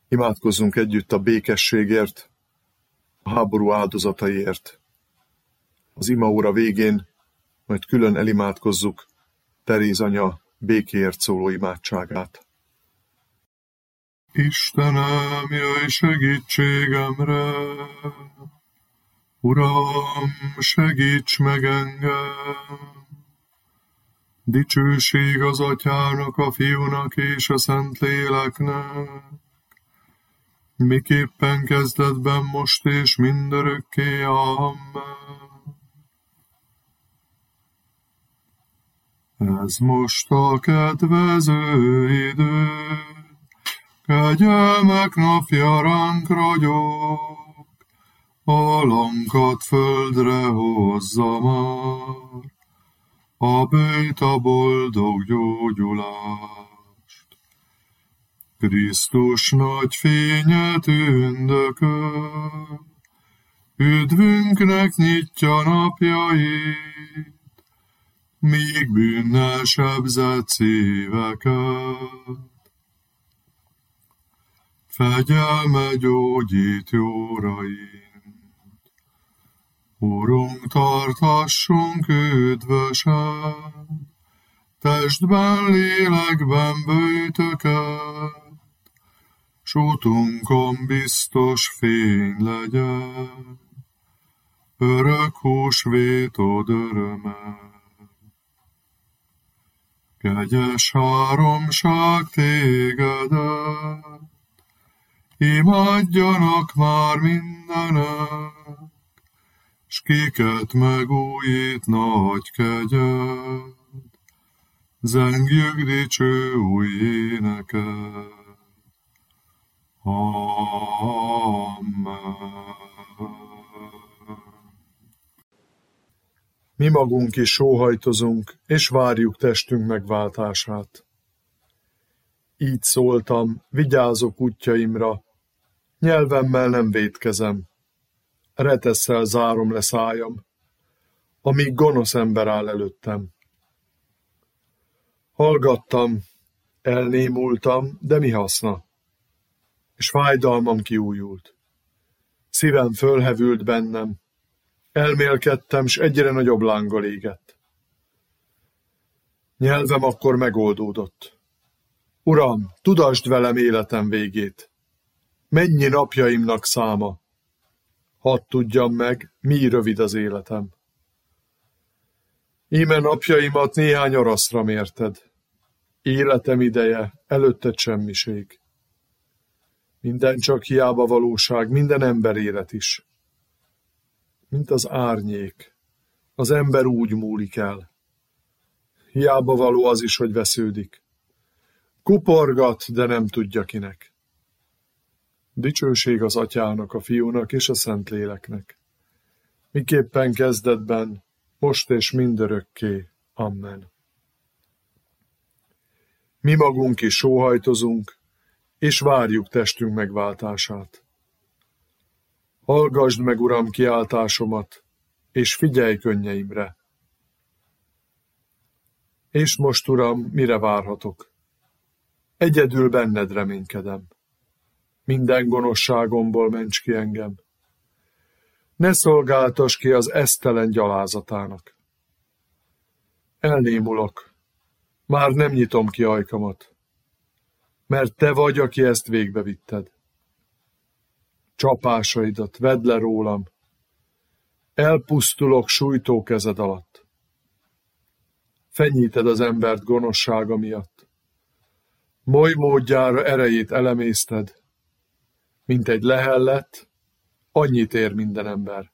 Imádkozzunk együtt a békességért, a háború áldozataiért. Az imaóra végén majd külön elimádkozzuk Teréz anya békéért szóló imádságát. Istenem, jöjj segítségemre! Uram, segíts meg engem! Dicsőség az Atyának, a Fiúnak és a Szentléleknek, miképpen kezdetben, most és mindörökké. Amen. Ez most a kedvező idő, kegyelmek napja ránk ragyog, alankat földre hozza már, a bőjt a boldog gyógyulást. Krisztus nagy fénye tündököl, üdvünknek nyitja napjait, míg bűnnel sebzett szíveket. Fegyelme gyógyít jóraint. Urunk, tartassunk üdvösen, testben, lélekben böjtöket, s útunkon biztos fény legyen, örök húsvétod öröme. Kegyes háromság tégedet, imádjanak már mindenek, s kiket megújít nagy kegyed, zengjük dicső új éneket. Amen. Mi magunk is sóhajtozunk, és várjuk testünk megváltását. Így szóltam, vigyázok útjaimra, nyelvemmel nem vétkezem, retesszel zárom le szájam, amíg gonosz ember áll előttem. Hallgattam, elnémultam, de mi haszna? És fájdalmam kiújult. Szívem fölhevült bennem, elmélkedtem, s egyre nagyobb lánggal égett. Nyelvem akkor megoldódott. Uram, tudassd velem életem végét. Mennyi napjaimnak száma? Hadd tudjam meg, mi rövid az életem. Íme napjaimat néhány araszra mérted. Életem ideje, előtted semmiség. Minden csak hiába valóság, minden ember élet is. Mint az árnyék, az ember úgy múlik el. Hiába való az is, hogy vesződik. Kuporgat, de nem tudja kinek. Dicsőség az Atyának, a Fiúnak és a Szentléleknek. Miképpen kezdetben, most és mindörökké. Amen. Mi magunk is sóhajtozunk, és várjuk testünk megváltását. Hallgasd meg, Uram, kiáltásomat, és figyelj könnyeimre. És most, Uram, mire várhatok? Egyedül benned reménykedem. Minden gonoszságomból ments ki engem. Ne szolgáltass ki az esztelen gyalázatának. Elnémulok, már nem nyitom ki ajkamat, mert te vagy, aki ezt végbevitted. Csapásaidat vedd le rólam, elpusztulok sújtó kezed alatt. Fenyíted az embert gonoszsága miatt. Moly módjára erejét elemészted, mint egy lehellet, annyit ér minden ember.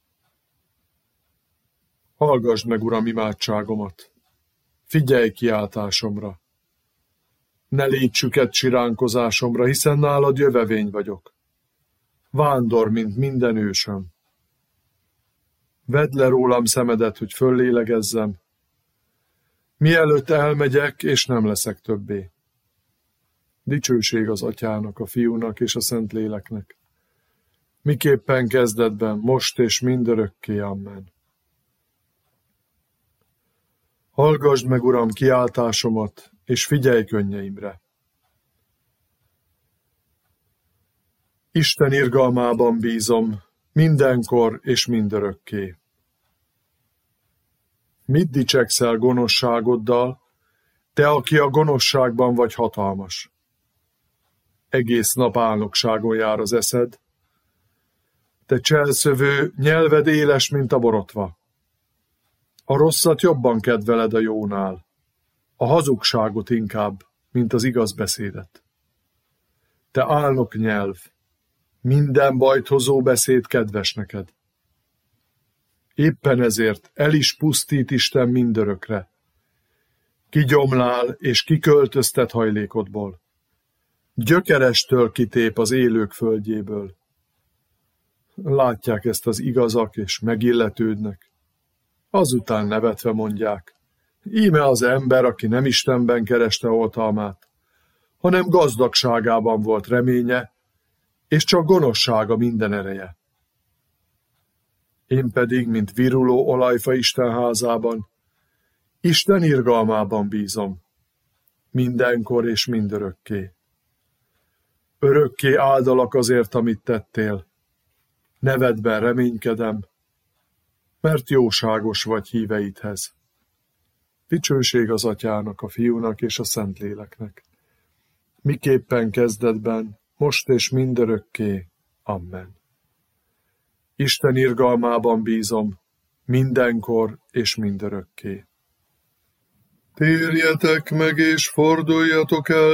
Hallgasd meg, Uram, imádságomat, figyelj kiáltásomra. Ne légy süket siránkozásomra, hiszen nálad jövevény vagyok. Vándor, mint minden ősöm. Vedd le rólam szemedet, hogy föllélegezzem, mielőtt elmegyek, és nem leszek többé. Dicsőség az Atyának, a Fiúnak és a Szentléleknek. Miképpen kezdetben, most és mindörökké. Amen. Hallgasd meg, Uram, kiáltásomat, és figyelj könnyeimre. Isten irgalmában bízom, mindenkor és mindörökké. Mit dicsekszel gonoszságoddal, te, aki a gonoszságban vagy hatalmas? Egész nap álnokságon jár az eszed, te cselszövő, nyelved éles, mint a borotva. A rosszat jobban kedveled a jónál, a hazugságot inkább, mint az igaz beszédet. Te álnok nyelv, minden bajt hozó beszéd kedves neked. Éppen ezért el is pusztít Isten mindörökre. Kigyomlál és kiköltöztet hajlékodból. Gyökerestől kitép az élők földjéből. Látják ezt az igazak és megilletődnek. Azután nevetve mondják, íme az ember, aki nem Istenben kereste oltalmát, hanem gazdagságában volt reménye, és csak gonoszsága minden ereje. Én pedig, mint viruló olajfa Isten házában, Isten irgalmában bízom, mindenkor és mindörökké. Örökké áldalak azért, amit tettél, nevedben reménykedem, mert jóságos vagy híveidhez. Dicsőség az Atyának, a Fiúnak és a Szentléleknek, miképpen kezdetben, most és mindörökké. Amen. Isten irgalmában bízom, mindenkor és mindörökké. Térjetek meg és forduljatok el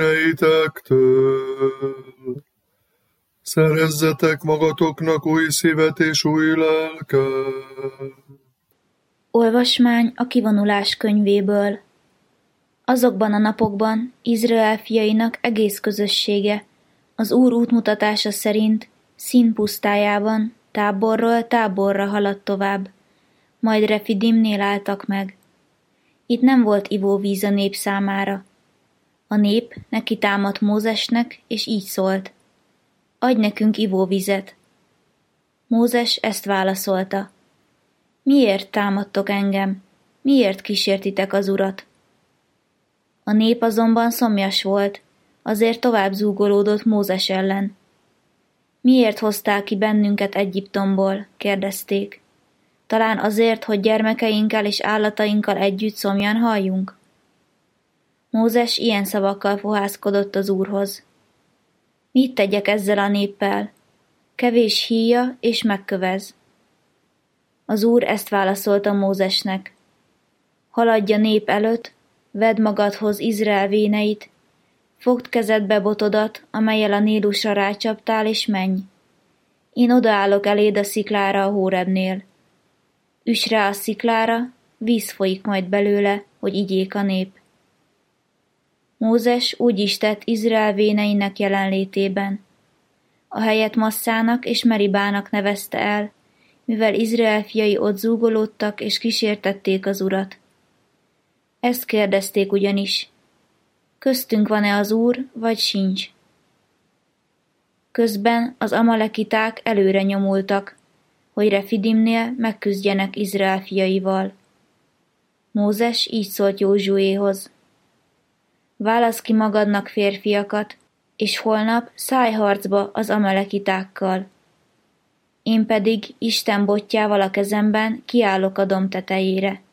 bűneitektől. Szerezzetek magatoknak új szívet és új lelket. Olvasmány a kivonulás könyvéből. Azokban a napokban Izrael fiainak egész közössége az Úr útmutatása szerint Szín pusztájában táborról táborra haladt tovább, majd Refidimnél álltak meg. Itt nem volt ivóvíz a nép számára. A nép neki támadt Mózesnek, és így szólt: adj nekünk ivóvizet. Mózes ezt válaszolta: miért támadtok engem? Miért kísértitek az Urat? A nép azonban szomjas volt, azért tovább zúgolódott Mózes ellen. Miért hoztál ki bennünket Egyiptomból? Kérdezték. Talán azért, hogy gyermekeinkkel és állatainkkal együtt szomjan halljunk? Mózes ilyen szavakkal fohászkodott az Úrhoz: mit tegyek ezzel a néppel? Kevés híja és megkövez. Az Úr ezt válaszolta Mózesnek: haladj a nép előtt, vedd magadhoz Izrael véneit, fogd kezedbe botodat, amellyel a Nílusra rácsaptál, és menj. Én odaállok eléd a sziklára a Hórebnél. Üss rá a sziklára, víz folyik majd belőle, hogy igyék a nép. Mózes úgy is tett Izrael véneinek jelenlétében. A helyet Masszának és Meribának nevezte el, mivel Izrael fiai ott zúgolódtak és kísértették az Urat. Ezt kérdezték ugyanis: köztünk van-e az Úr, vagy sincs? Közben az amalekiták előre nyomultak, hogy Refidimnél megküzdjenek Izrael fiaival. Mózes így szólt Józsuéhoz: válasz ki magadnak férfiakat, és holnap szállj harcba az amalekitákkal. Én pedig Isten botjával a kezemben kiállok a domb tetejére.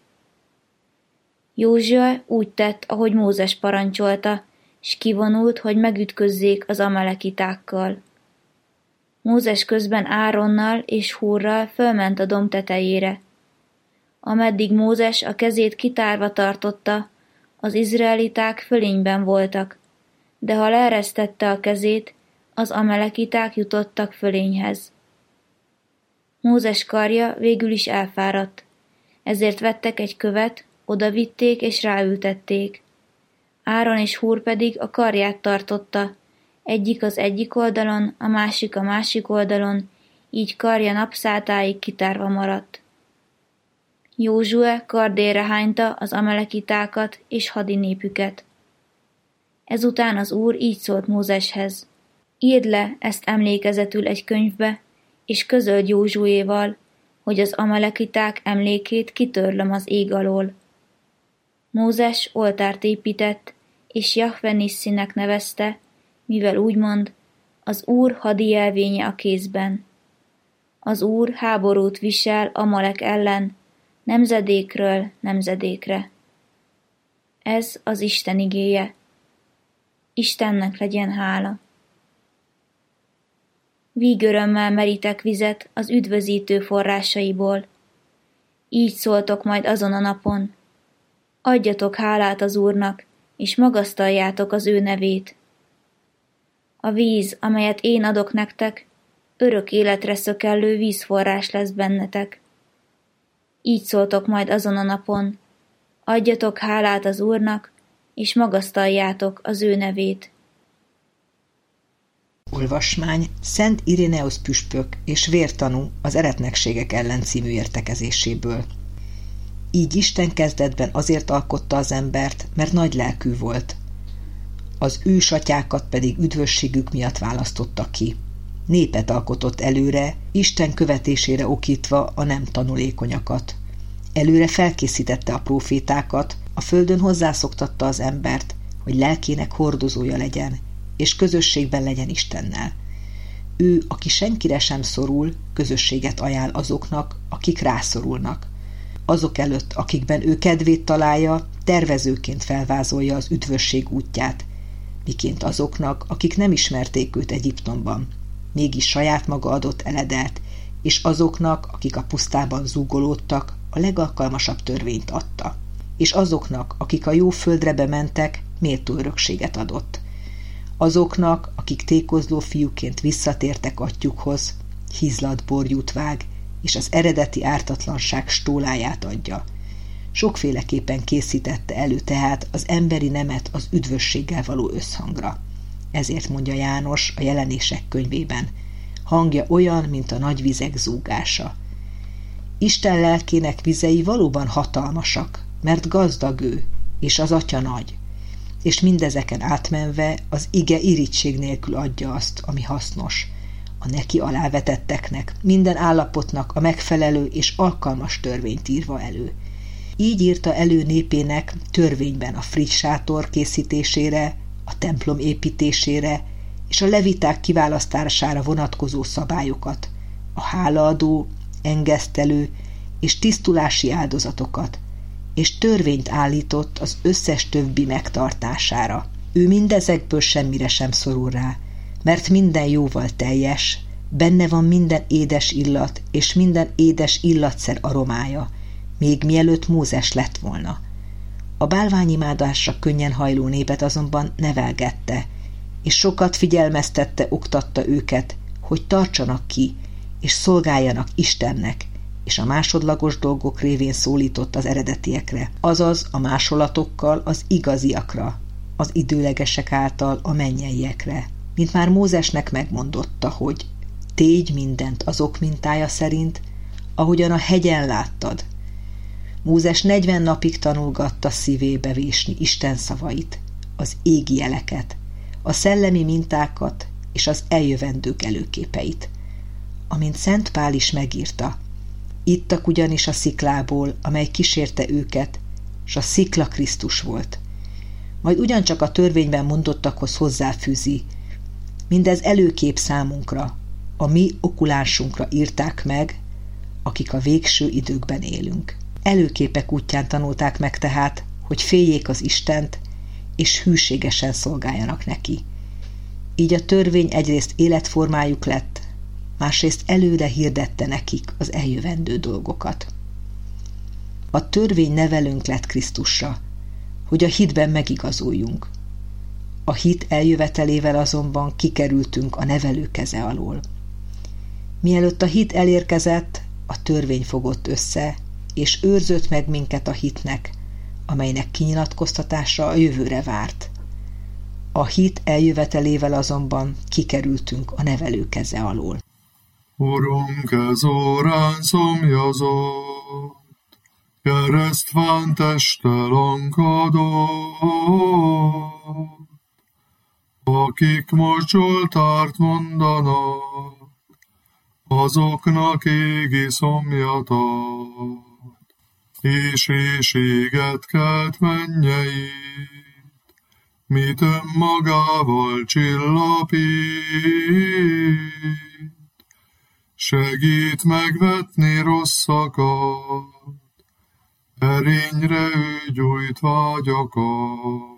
Józsue úgy tett, ahogy Mózes parancsolta, s kivonult, hogy megütközzék az amalekitákkal. Mózes közben Áronnal és Húrral fölment a domb tetejére. Ameddig Mózes a kezét kitárva tartotta, az izraeliták fölényben voltak, de ha leeresztette a kezét, az amalekiták jutottak fölényhez. Mózes karja végül is elfáradt, ezért vettek egy követ, odavitték és ráültették. Áron és Húr pedig a karját tartotta, egyik az egyik oldalon, a másik oldalon, így karja napszátáig kitárva maradt. Józsue kardérre hányta az amalekitákat és hadinépüket. Ezután az Úr így szólt Mózeshez: írd le ezt emlékezetül egy könyvbe, és közöld Józsuéval, hogy az amalekiták emlékét kitörlöm az ég alól. Mózes oltárt épített, és Jahve Nissinek nevezte, mivel úgy mond: az Úr hadijelvénye a kézben. Az Úr háborút visel Amalek ellen, nemzedékről nemzedékre. Ez az Isten igéje. Istennek legyen hála. Vígörömmel meritek vizet az üdvözítő forrásaiból. Így szóltok majd azon a napon. Adjatok hálát az Úrnak, és magasztaljátok az ő nevét. A víz, amelyet én adok nektek, örök életre szökellő vízforrás lesz bennetek. Így szóltok majd azon a napon. Adjatok hálát az Úrnak, és magasztaljátok az ő nevét. Olvasmány Szent Iréneus püspök és vértanú az eretnekségek ellen című értekezéséből. Így Isten kezdetben azért alkotta az embert, mert nagy lelkű volt. Az ősatyákat pedig üdvösségük miatt választotta ki. Népet alkotott előre, Isten követésére okítva a nem tanulékonyakat. Előre felkészítette a prófétákat, a földön hozzászoktatta az embert, hogy lelkének hordozója legyen, és közösségben legyen Istennel. Ő, aki senkire sem szorul, közösséget ajánl azoknak, akik rászorulnak. Azok előtt, akikben ő kedvét találja, tervezőként felvázolja az üdvösség útját, miként azoknak, akik nem ismerték őt Egyiptomban, mégis saját maga adott eledelt, és azoknak, akik a pusztában zúgolódtak, a legalkalmasabb törvényt adta. És azoknak, akik a jó földre bementek, méltó örökséget adott. Azoknak, akik tékozló fiúként visszatértek atyjukhoz, hízlat borjút vág, és az eredeti ártatlanság stóláját adja. Sokféleképpen készítette elő tehát az emberi nemet az üdvösséggel való összhangra. Ezért mondja János a Jelenések könyvében, hangja olyan, mint a nagy vizek zúgása. Isten lelkének vizei valóban hatalmasak, mert gazdag ő, és az Atya nagy, és mindezeken átmenve az ige irigység nélkül adja azt, ami hasznos, a neki alávetetteknek, minden állapotnak a megfelelő és alkalmas törvényt írva elő. Így írta elő népének törvényben a friss sátor készítésére, a templom építésére és a leviták kiválasztására vonatkozó szabályokat, a hálaadó, engesztelő és tisztulási áldozatokat, és törvényt állított az összes többi megtartására. Ő mindezekből semmire sem szorul rá, mert minden jóval teljes, benne van minden édes illat és minden édes illatszer aromája, még mielőtt Mózes lett volna. A bálványimádásra könnyen hajló népet azonban nevelgette, és sokat figyelmeztette, oktatta őket, hogy tartsanak ki, és szolgáljanak Istennek, és a másodlagos dolgok révén szólított az eredetiekre, azaz a másolatokkal az igaziakra, az időlegesek által a mennyeiekre. Mint már Mózesnek megmondotta, hogy tégy mindent azok mintája szerint, ahogyan a hegyen láttad. Mózes 40 napig tanulgatta szívébe vésni Isten szavait, az égi jeleket, a szellemi mintákat és az eljövendők előképeit. Amint Szent Pál is megírta, ittak ugyanis a sziklából, amely kísérte őket, s a szikla Krisztus volt. Majd ugyancsak a törvényben mondottakhoz hozzáfűzi, mindez előkép számunkra, a mi okulánsunkra írták meg, akik a végső időkben élünk. Előképek útján tanulták meg tehát, hogy féljék az Istent, és hűségesen szolgáljanak neki. Így a törvény egyrészt életformájuk lett, másrészt előre hirdette nekik az eljövendő dolgokat. A törvény nevelünk lett Krisztusra, hogy a hitben megigazuljunk. A hit eljövetelével azonban kikerültünk a nevelő keze alól. Mielőtt a hit elérkezett, a törvény fogott össze, és őrzött meg minket a hitnek, amelynek kinyilatkoztatása a jövőre várt. A hit eljövetelével azonban kikerültünk a nevelő keze alól. Urunk, ez órán szomjazott, keresztván testtel ankadott, akik most Zsoltárt mondanak, azoknak égi szomjat ad, és éjséget kelt mennyeit, mit önmagával csillapít, segít megvetni rosszakat, erényre ő gyújt vágyakat.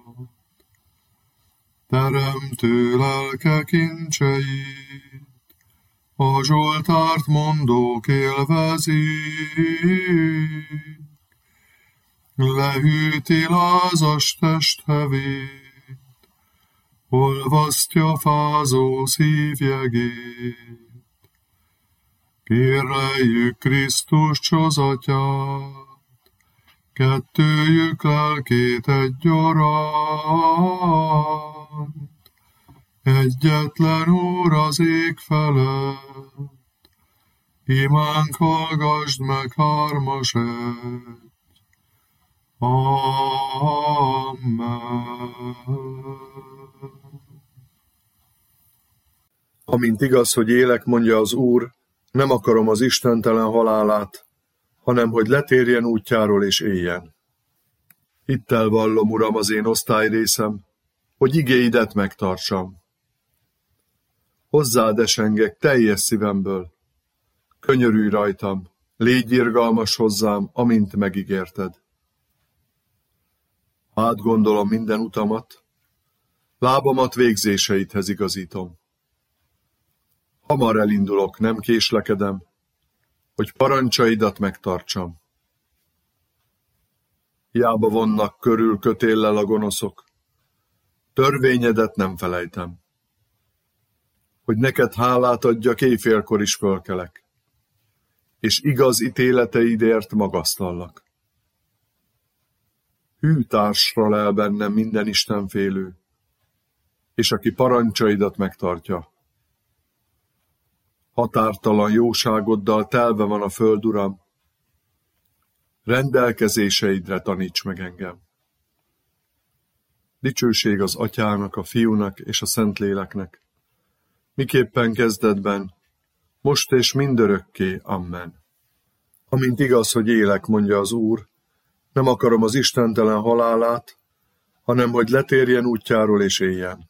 Teremtő lelke kincseit, a Zsoltárt mondók élvezik, lehűti lázas testhevét, olvasztja fázó szívjegét. Kérleljük Krisztus csozatyát, kettőjük lelkét egyaránt, egyetlen Úr az ég felett, imánk hallgasd meg hármas egy. Amen. Amint igaz, hogy élek, mondja az Úr, nem akarom az istentelen halálát, hanem hogy letérjen útjáról és éljen. Hittel vallom, Uram, az én osztályrészem, hogy igéidet megtartsam. Hozzád esengek teljes szívemből. Könyörülj rajtam, légy irgalmas hozzám, amint megígérted. Átgondolom minden utamat, lábamat végzéseidhez igazítom. Hamar elindulok, nem késlekedem, hogy parancsaidat megtartsam. Hiába vonnak körül kötéllel a gonoszok, törvényedet nem felejtem. Hogy neked hálát adjak, éjfélkor is fölkelek, és igaz ítéleteidért magasztallak. Hű társra lel bennem minden istenfélő, és aki parancsaidat megtartja. Határtalan jóságoddal telve van a föld, Uram, rendelkezéseidre taníts meg engem. Dicsőség az Atyának, a Fiúnak és a Szentléleknek, miképpen kezdetben, most és mindörökké. Amen. Amint igaz, hogy élek, mondja az Úr, nem akarom az istentelen halálát, hanem hogy letérjen útjáról és éljen.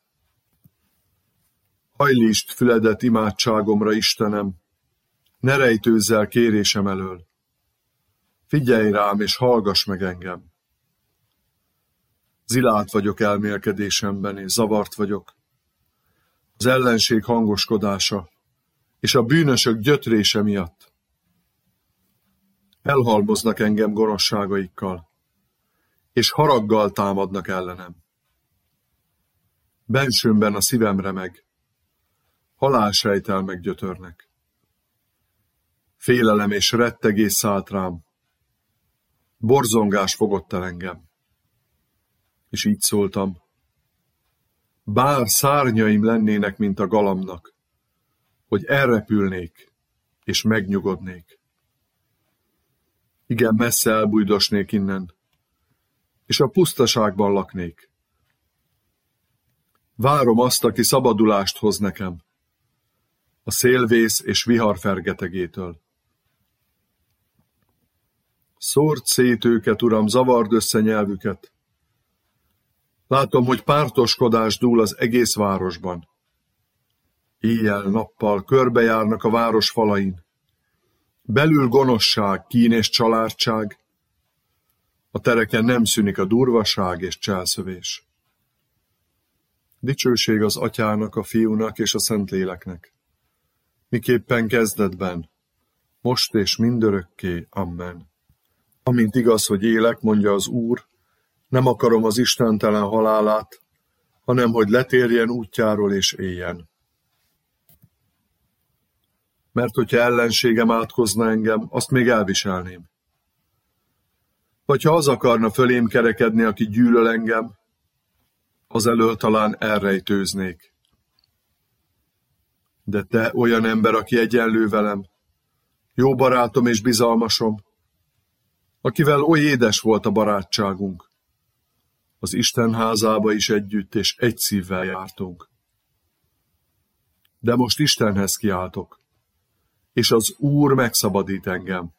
Hajlítsd füledet imádságomra, Istenem, ne rejtőzz el kérésem elől. Figyelj rám, és hallgass meg engem. Zilált vagyok elmélkedésemben, és zavart vagyok. Az ellenség hangoskodása, és a bűnösök gyötrése miatt. Elhalmoznak engem gonoszságaikkal, és haraggal támadnak ellenem. Bensőmben a szívem remeg, halálsejtelmek gyötörnek. Félelem és rettegés szállt rám, borzongás fogott el engem. És így szóltam, bár szárnyaim lennének, mint a galambnak, hogy elrepülnék és megnyugodnék. Igen, messze elbújdosnék innen, és a pusztaságban laknék. Várom azt, aki szabadulást hoz nekem, a szélvész és vihar fergetegétől. Szórd szét őket, Uram, zavard össze nyelvüket. Látom, hogy pártoskodás dúl az egész városban. Éjjel-nappal körbejárnak a város falain. Belül gonoszság, kín és családság. A tereken nem szűnik a durvaság és cselszövés. Dicsőség az Atyának, a Fiúnak és a Szentléleknek, miképpen kezdetben, most és mindörökké. Amen. Amint igaz, hogy élek, mondja az Úr, nem akarom az istentelen halálát, hanem hogy letérjen útjáról és éljen. Mert hogyha ellenségem átkozna engem, azt még elviselném. Vagy ha az akarna fölém kerekedni, aki gyűlöl engem, azelől talán elrejtőznék. De te olyan ember, aki egyenlő velem, jó barátom és bizalmasom, akivel oly édes volt a barátságunk, az Isten házába is együtt és egy szívvel jártunk. De most Istenhez kiáltok, és az Úr megszabadít engem.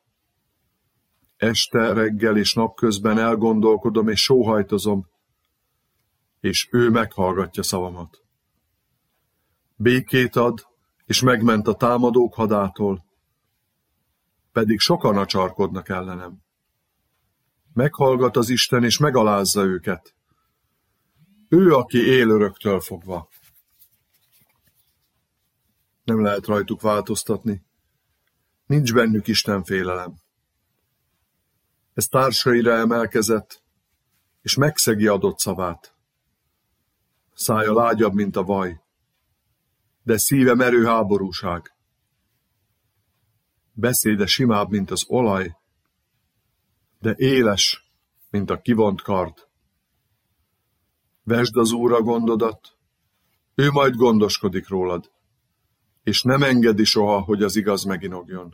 Este, reggel és napközben elgondolkodom és sóhajtozom, és ő meghallgatja szavamat. Békét ad, és megment a támadók hadától, pedig sokan acsarkodnak ellenem. Meghallgat az Isten, és megalázza őket. Ő, aki él öröktől fogva. Nem lehet rajtuk változtatni. Nincs bennük Isten félelem. Ez társaira emelkezett, és megszegi adott szavát. Szája lágyabb, mint a vaj, de szíve merő háborúság. Beszéde simább, mint az olaj, de éles, mint a kivont kard. Vesd az Úrra gondodat, ő majd gondoskodik rólad, és nem engedi soha, hogy az igaz meginogjon.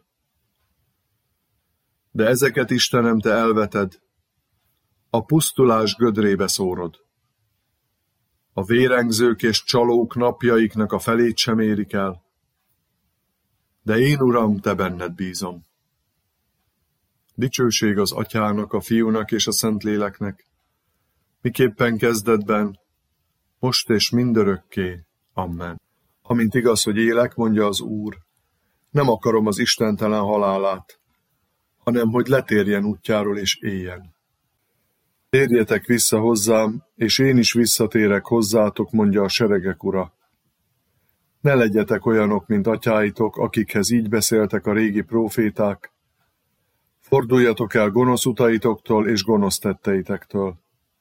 De ezeket, Istenem, te elveted, a pusztulás gödrébe szórod. A vérengzők és csalók napjaiknak a felét sem érik el, de én, Uram, te benned bízom. Dicsőség az Atyának, a Fiúnak és a Szentléleknek, miképpen kezdetben, most és mindörökké. Amen. Amint igaz, hogy élek, mondja az Úr, nem akarom az istentelen halálát, hanem hogy letérjen útjáról és éljen. Térjetek vissza hozzám, és én is visszatérek hozzátok, mondja a seregek Ura. Ne legyetek olyanok, mint atyáitok, akikhez így beszéltek a régi próféták. Forduljatok el gonosz utaitoktól és gonosz tetteitektől.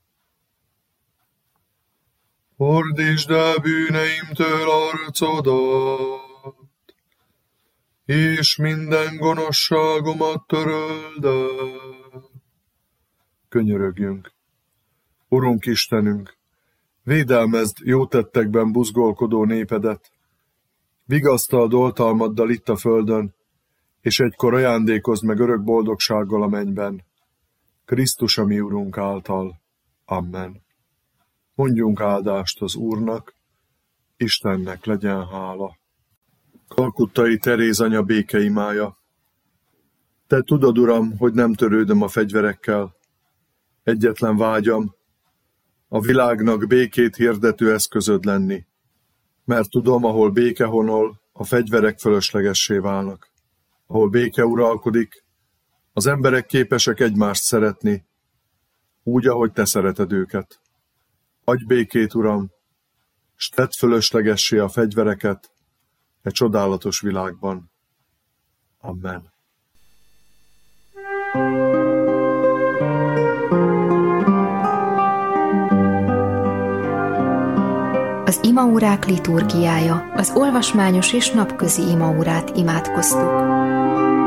Fordítsd el bűneimtől arcodat, és minden gonoszságomat töröld el. Könyörögjünk. Urunk Istenünk, védelmezd jó tettekben buzgolkodó népedet, vigasztald oltalmaddal itt a földön, és egykor ajándékozd meg örök boldogsággal a mennyben. Krisztus a mi Urunk által. Amen. Mondjunk áldást az Úrnak, Istennek legyen hála. Kalkuttai Teréz anya békeimája. Te tudod, Uram, hogy nem törődöm a fegyverekkel. Egyetlen vágyam, a világnak békét hirdető eszközöd lenni, mert tudom, ahol béke honol, a fegyverek fölöslegessé válnak. Ahol béke uralkodik, az emberek képesek egymást szeretni, úgy, ahogy te szereted őket. Adj békét, Uram, s tedd fölöslegessé a fegyvereket e csodálatos világban. Amen. Az imaórák liturgiája, az olvasmányos és napközi imaórát imádkoztuk.